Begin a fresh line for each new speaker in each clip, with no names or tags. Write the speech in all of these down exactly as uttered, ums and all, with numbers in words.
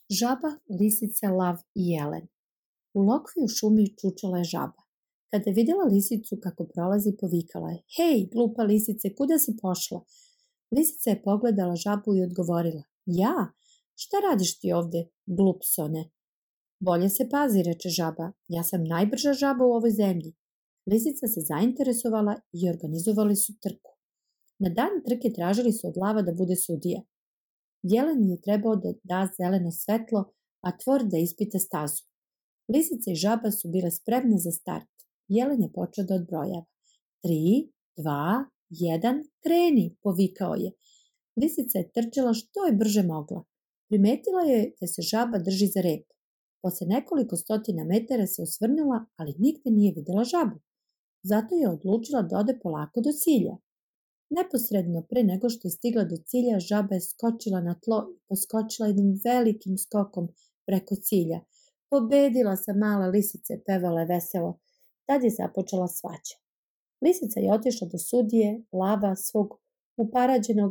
Žaba, lisica, lav i jelen. U lokvi u šumi čučala je žaba. Kada je vidjela lisicu kako prolazi, povikala je: "Hej, glupa lisice, kuda si pošla?" Lisica je pogledala žabu i odgovorila: "Ja? Šta radiš ti ovdje, glupsone?" "Bolje se pazi," reče žaba, "ja sam najbrža žaba u ovoj zemlji." Lisica se zainteresovala i organizovali su trku. Na dan trke tražili su od lava da bude sudija. Jelen je trebao da da zeleno svetlo, a tvor da ispita stazu. Lisica i žaba su bile spremne za start. Jelen je počeo da odbrojava. Tri, dva, jedan, kreni, povikao je. Lisica je trčala što je brže mogla. Primetila je da se žaba drži za rep. Posle nekoliko stotina metara se osvrnula, ali nigde nije videla žabu. Zato je odlučila da ode polako do cilja. Neposredno pre nego što je stigla do cilja, žaba je skočila na tlo i poskočila jednim velikim skokom preko cilja. "Pobedila sam, mala lisice," pevala je veselo. Tad je započela svađa. Lisica je otišla do sudije, lava, svog uparađenog,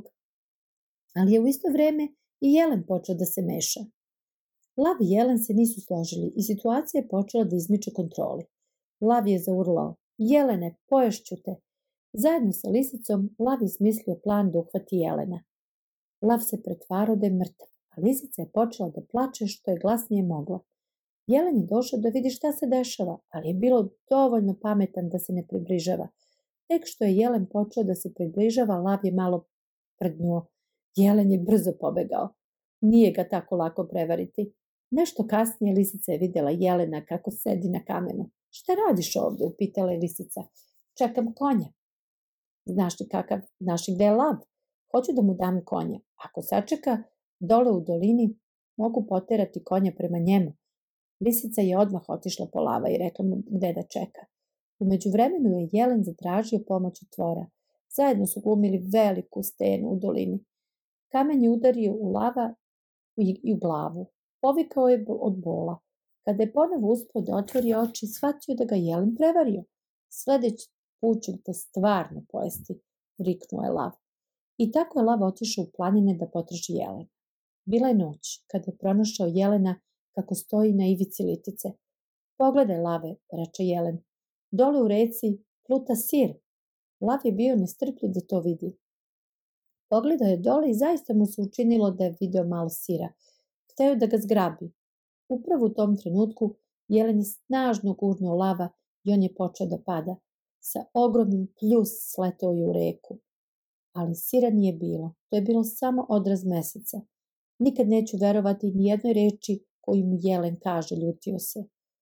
ali je u isto vreme i jelen počeo da se meša. Lav i jelen se nisu složili i situacija je počela da izmiče kontroli. Lav je zaurlao: "Jelene, poješću te." Zajedno sa lisicom, Lav je smislio plan da uhvati jelena. Lav se pretvarao da je mrtav, a lisica je počela da plače što je glasnije mogla. Jelen je došao da vidi šta se dešava, ali je bilo dovoljno pametan da se ne približava. Tek što je jelen počeo da se približava, Lav je malo prdnuo. Jelen je brzo pobegao. Nije ga tako lako prevariti. Nešto kasnije lisica je vidjela jelena kako sedi na kamenu. "Šta radiš ovdje?" upitala je lisica. "Čekam konja." "Znaš li kakav, znaš li gde je Lav? Hoću da mu dam konja. Ako sačeka dole u dolini, mogu poterati konja prema njemu." Lisica je odmah otišla po Lava i rekla mu gde da čeka. U međuvremenu je jelen zatražio pomoć od tvora. Zajedno su glumili veliku stenu u dolini. Kamen je udario u Lava i u glavu. Povikao je od bola. Kada je ponovo uspio da otvori oči, shvatio da ga jelen prevario. "Sledeći put ću te stvarno pojesti," riknuo je Lav. I tako je Lav otišao u planine da potraži jelena. Bila je noć kada je pronašao jelena kako stoji na ivici litice. "Pogledaj, Lave," reče jelen. "Dole u reci pluta sir." Lav je bio nestrpljiv da to vidi. Pogledao je dole i zaista mu se učinilo da je video malo sira. Hteo je da ga zgrabi. Upravo u tom trenutku jelen je snažno gurnuo Lava i on je počeo da pada. Sa ogromnim pljus sleteo je u reku. Ali sira nije bilo. To je bilo samo odraz meseca. "Nikad neću verovati ni jednoj reči koju mu jelen kaže," ljutio se.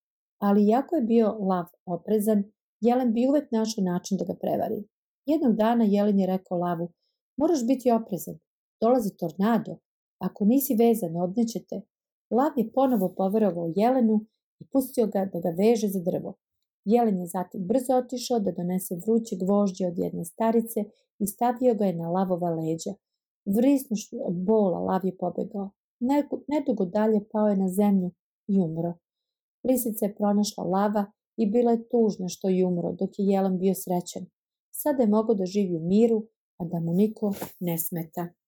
Ali iako je bio Lav oprezan, jelen bi uvek našao način da ga prevari. Jednog dana jelen je rekao Lavu: "Moraš biti oprezan. Dolazi tornado. Ako nisi vezan, odnećete." Lav je ponovo poverovao jelenu i pustio ga da ga veže za drvo. Jelen je zatim brzo otišao da donese vruće gvožđe od jedne starice i stavio ga je na Lavova leđa. Vrisnuši od bola, Lav je pobegao. Nedugo dalje pao je na zemlju i umro. Lisica je pronašla Lava i bila je tužna što je umro, dok je jelen bio srećan. Sada je mogao da živi u miru, a da mu niko ne smeta.